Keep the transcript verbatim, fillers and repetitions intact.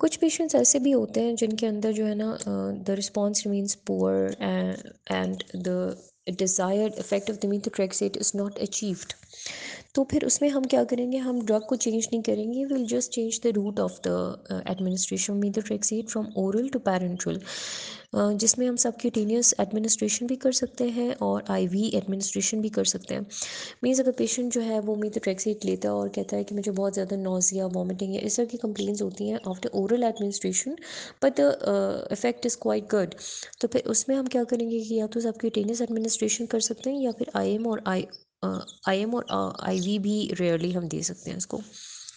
कुछ पेशेंट्स ऐसे भी होते हैं जिनके अंदर जो है ना the response remains poor and the desired effect of the methotrexate is not achieved. तो फिर उसमें हम क्या करेंगे, हम ड्रग को चेंज नहीं करेंगे, will just change the route of the administration methotrexate from oral to parenteral, जिसमें हम सबक्यूटेनियस एडमिनिस्ट्रेशन भी कर सकते हैं और आईवी एडमिनिस्ट्रेशन भी कर सकते हैं। मीन्स अगर पेशेंट जो है वो मीथोट्रेक्सेट लेता है और कहता है कि मुझे बहुत ज़्यादा नोज़िया, वॉमिटिंग या इस तरह की कंप्लेंट्स होती हैं after oral administration, but the effect is quite good, तो फिर उसमें हम क्या करेंगे कि या तो सबक्यूटेनियस एडमिनिस्ट्रेशन कर सकते हैं या फिर आईएम और आई आईएम और आईवी भी रेयरली हम दे सकते हैं इसको।